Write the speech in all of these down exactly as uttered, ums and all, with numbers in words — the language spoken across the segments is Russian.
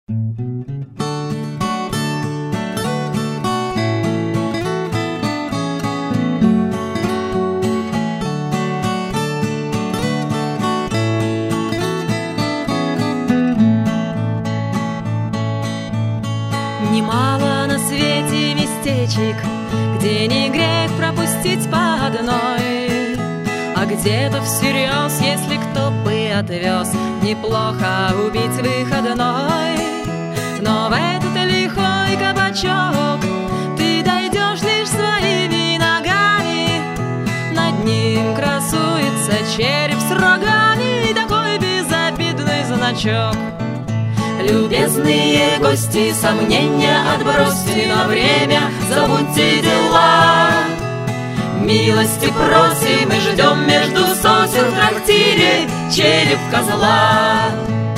Немало на свете местечек, где не грех пропустить по одной, а где-то всерьез, если кто бы отвез, неплохо убить выходной. Но в этот лихой кабачок ты дойдешь лишь своими ногами. Над ним красуется череп с рогами, такой безобидный значок. Любезные гости, сомнения отбросьте на время, забудьте дела. Милости просим и ждем между сосен в трактире череп козла.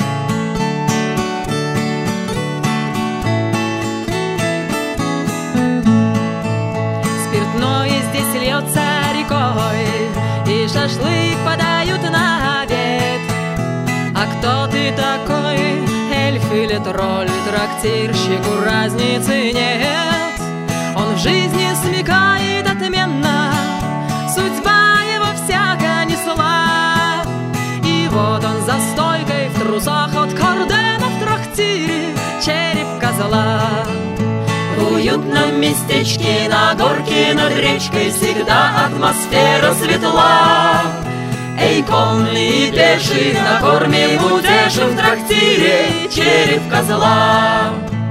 Спиртное здесь льется рекой, и шашлык подают на обед. А кто ты такой? Эльф или тролль, трактирщику разницы нет. Он в жизни смекает отменно, судьба его всяко несла. И вот он за стойкой в трусах от Кордена в трактире череп козла. В уютном местечке на горке над речкой всегда атмосфера светла. Эй, конный и пеший, накормим, утешим в трактире череп козла.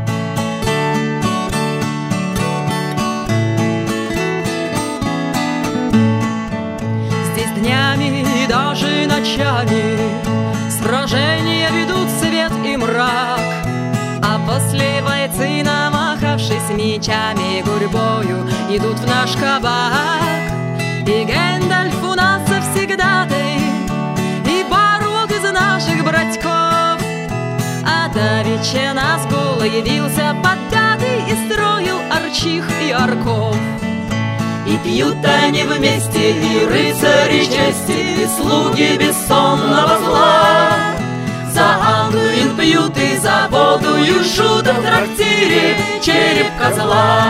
Здесь днями и даже ночами сражения ведут свет и мрак, а после бойцы, намахавшись мечами, гурьбою идут в наш кабак. И Гэндальф у нас завсегдатай, и Барвок из наших братьков. А давеча на сгул явился поддатый и строил арчих и арков. И пьют они вместе, и рыцари чести, и слуги бессонного зла. За Англию пьют и за воду и шутят в трактире череп козла.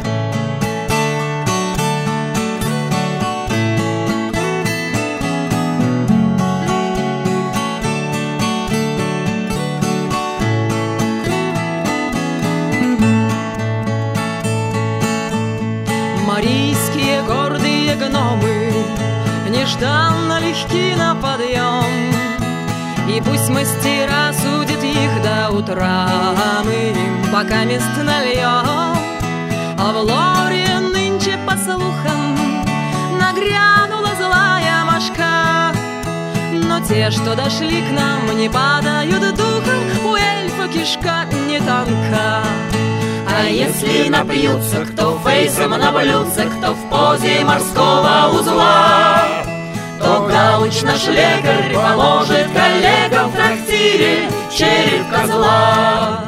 Марийские гордые гномы нежданно легки на подъем, и пусть мастера судят их до утра, мы им пока мест нальем. А в Лоре нынче, по слухам, нагрянула злая мошка, но те, что дошли к нам, не падают духом, у эльфа кишка не тонка. А если напьются, кто фейсом на блюдце, кто в позе морского узла, то Галыч наш лекарь поможет коллегам в трактире череп козла.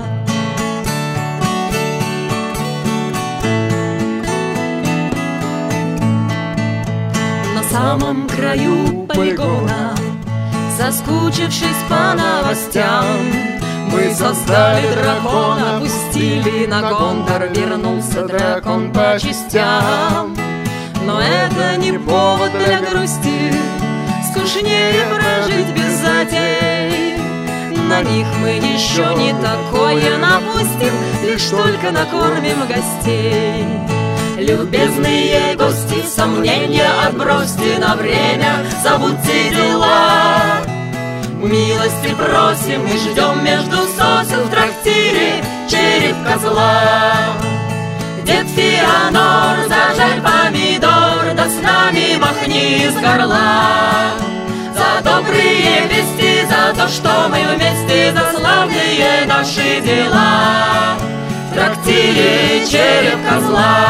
На самом краю полигона, соскучившись по новостям, мы создали дракона, пустили на Гондор, вернулся дракон по частям. Но это не повод для грусти, скучнее прожить без затей. На них мы еще не такое напустим, лишь только накормим гостей. Любезные гости, сомнения отбросьте на время, забудьте дела. Милости просим и ждем между сосен в трактире череп козла. Дед Феонор, зажарь помидор, да с нами махни с горла. За добрые вести, за то, что мы вместе, за славные наши дела. В трактире череп козла.